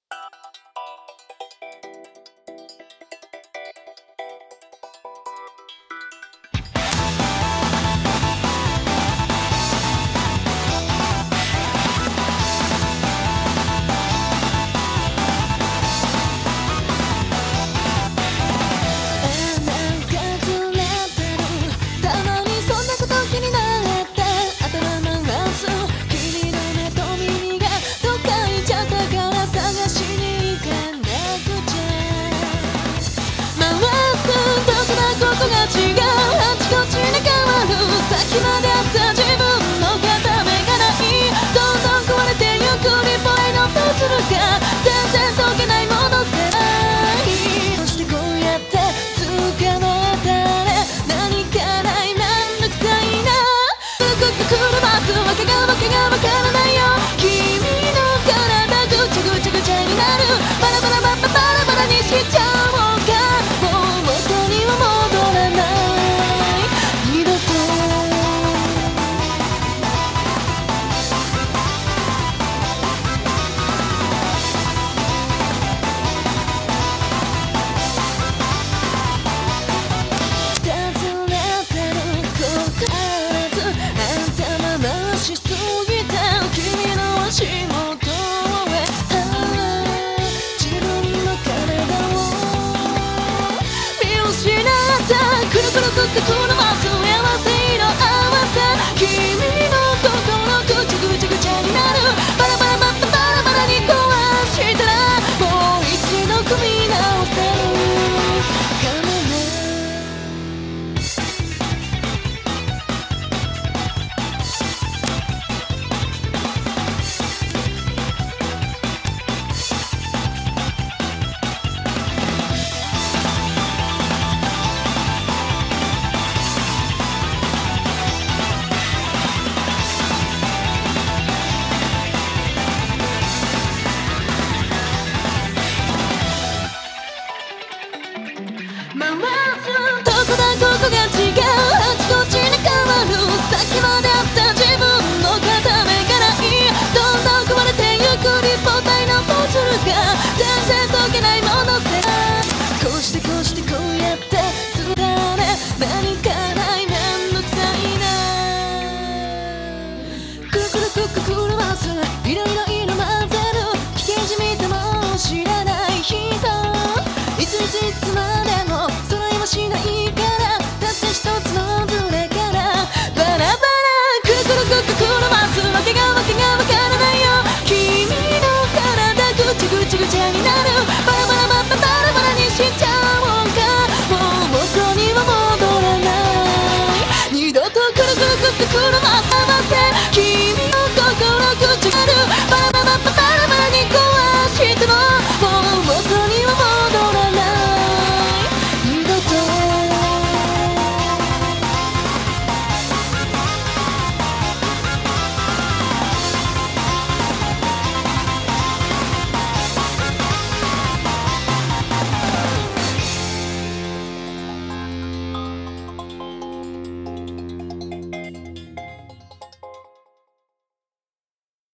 先まであった自分の片目がない。どんどん壊れてゆくリボイのパズルが全然解けないものじゃない。そしてこうやって捕まったら何かないめんどくさいな。くるますわけがわからないよ。君の体ぐちゃぐちゃぐちゃになる。バラバラバラバラにしちゃおうか。もう元には戻らない二度と。くるます幸せの合わせ。君の心ぐちゃぐちゃぐちゃになる。バラバラバラバラに壊したらもう一度組み直せるかもここが違う。あちこちに変わる。先まであった自分の片目がない。どんどん壊れてゆく立方体のパズルが全然解けないもので。こうしてこうやってつられ何かないめんどくさいな。くるますいろいろ混ぜる。危険じみたもの知らない人。いつまでもそないもしないからたった一つのズレからバラバラくるますわけがわからないよ。君の体ぐちゃぐちゃになる。バラバラにしちゃおうか。もう元には戻らない二度とくるます合わせ。君